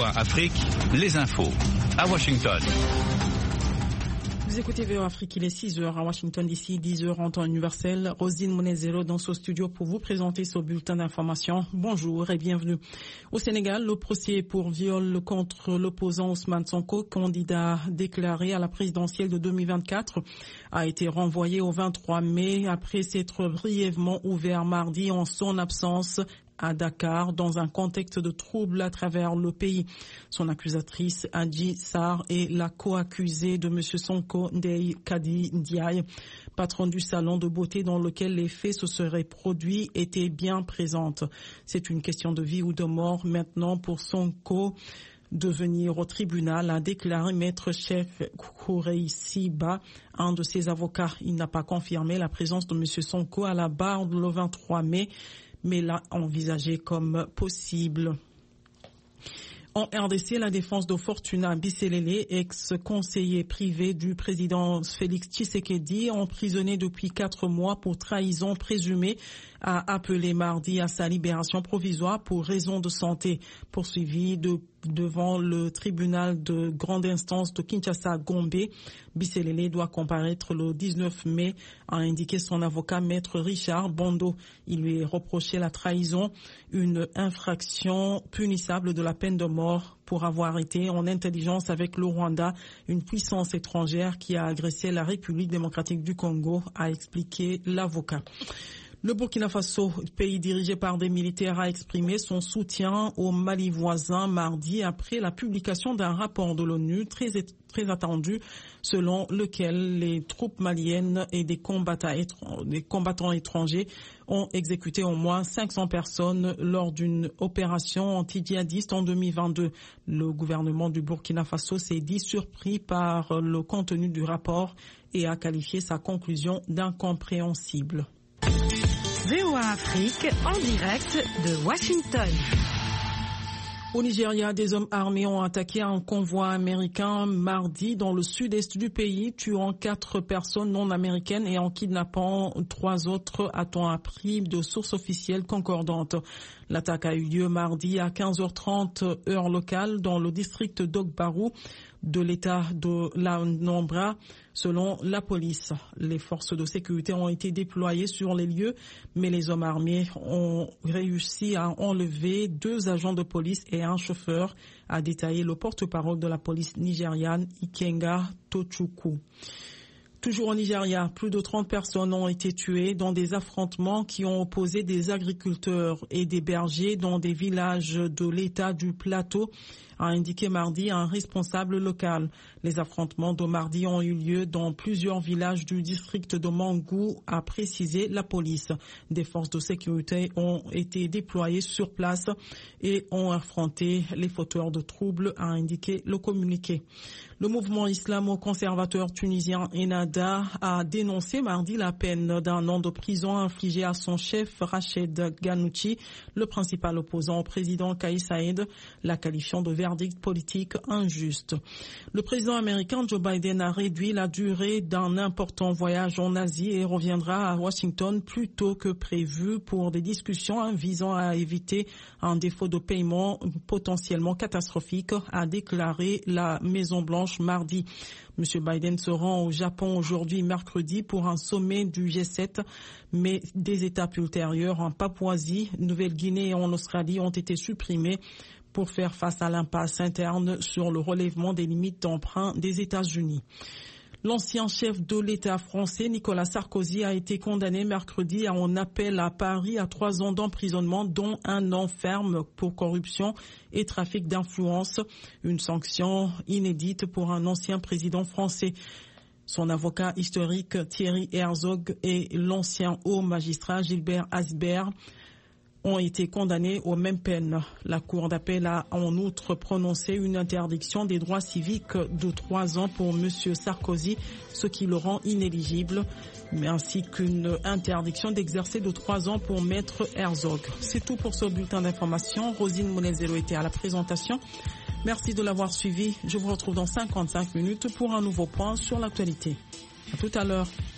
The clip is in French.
VOA Afrique, les infos à Washington. Vous écoutez VOA Afrique, il est 6h à Washington DC, 10h en temps universel. Rosine Monezero dans ce studio pour vous présenter ce bulletin d'information. Bonjour et bienvenue. Au Sénégal, le procès pour viol contre l'opposant Ousmane Sonko, candidat déclaré à la présidentielle de 2024, a été renvoyé au 23 mai après s'être brièvement ouvert mardi en son absence à Dakar, dans un contexte de troubles à travers le pays. Son accusatrice, Adji Sarr, est la co-accusée de M. Sonko, Ndeye Kadi Ndiaye, patron du salon de beauté dans lequel les faits se seraient produits, était bien présente. C'est une question de vie ou de mort maintenant pour Sonko de venir au tribunal, a déclaré Maître Chef Koureissi Ba, un de ses avocats. Il n'a pas confirmé la présence de M. Sonko à la barre le 23 mai, mais l'a envisagé comme possible. En RDC, la défense de Fortuna Bisselele, ex-conseiller privé du président Félix Tshisekedi, emprisonné depuis 4 mois pour trahison présumée, a appelé mardi à sa libération provisoire pour raison de santé. Poursuivi devant le tribunal de grande instance de Kinshasa-Gombe, Bisselele doit comparaître le 19 mai, a indiqué son avocat Maître Richard Bondo. Il lui est reproché la trahison, une infraction punissable de la peine de mort pour avoir été en intelligence avec le Rwanda, une puissance étrangère qui a agressé la République démocratique du Congo, a expliqué l'avocat. Le Burkina Faso, pays dirigé par des militaires, a exprimé son soutien au Mali voisin mardi après la publication d'un rapport de l'ONU très attendu, selon lequel les troupes maliennes et des combattants étrangers ont exécuté au moins 500 personnes lors d'une opération anti-djihadiste en 2022. Le gouvernement du Burkina Faso s'est dit surpris par le contenu du rapport et a qualifié sa conclusion d'incompréhensible. VOA Afrique en direct de Washington. Au Nigeria, des hommes armés ont attaqué un convoi américain mardi dans le sud-est du pays, tuant 4 personnes non américaines et en kidnappant 3 autres, a-t-on appris de sources officielles concordantes. L'attaque a eu lieu mardi à 15h30 heure locale dans le district d'Ogbarou de l'état de l'Anambra, selon la police. Les forces de sécurité ont été déployées sur les lieux, mais les hommes armés ont réussi à enlever 2 agents de police et un chauffeur, a détaillé le porte-parole de la police nigériane, Ikenga Tochukwu. Toujours au Nigeria, plus de 30 personnes ont été tuées dans des affrontements qui ont opposé des agriculteurs et des bergers dans des villages de l'état du Plateau, a indiqué mardi un responsable local. Les affrontements de mardi ont eu lieu dans plusieurs villages du district de Mangou, a précisé la police. Des forces de sécurité ont été déployées sur place et ont affronté les fauteurs de troubles, a indiqué le communiqué. Le mouvement islamo-conservateur tunisien Ennahda a dénoncé mardi la peine d'1 an de prison infligée à son chef Rached Ghannouchi, le principal opposant au président Kais Saied, la qualifiant de verdict politique injuste. Le président américain Joe Biden a réduit la durée d'un important voyage en Asie et reviendra à Washington plus tôt que prévu pour des discussions visant à éviter un défaut de paiement potentiellement catastrophique, a déclaré la Maison-Blanche mardi. M. Biden se rend au Japon aujourd'hui mercredi pour un sommet du G7, mais des étapes ultérieures en Papouasie, Nouvelle-Guinée et en Australie ont été supprimées pour faire face à l'impasse interne sur le relèvement des limites d'emprunt des États-Unis. L'ancien chef de l'État français, Nicolas Sarkozy, a été condamné mercredi en appel à Paris à 3 ans d'emprisonnement, dont 1 an ferme pour corruption et trafic d'influence, une sanction inédite pour un ancien président français. Son avocat historique Thierry Herzog et l'ancien haut magistrat Gilbert Asbert ont été condamnés aux mêmes peines. La Cour d'appel a en outre prononcé une interdiction des droits civiques de 3 ans pour M. Sarkozy, ce qui le rend inéligible, mais ainsi qu'une interdiction d'exercer de 3 ans pour Maître Herzog. C'est tout pour ce bulletin d'information. Rosine Monezero était à la présentation. Merci de l'avoir suivi. Je vous retrouve dans 55 minutes pour un nouveau point sur l'actualité. À tout à l'heure.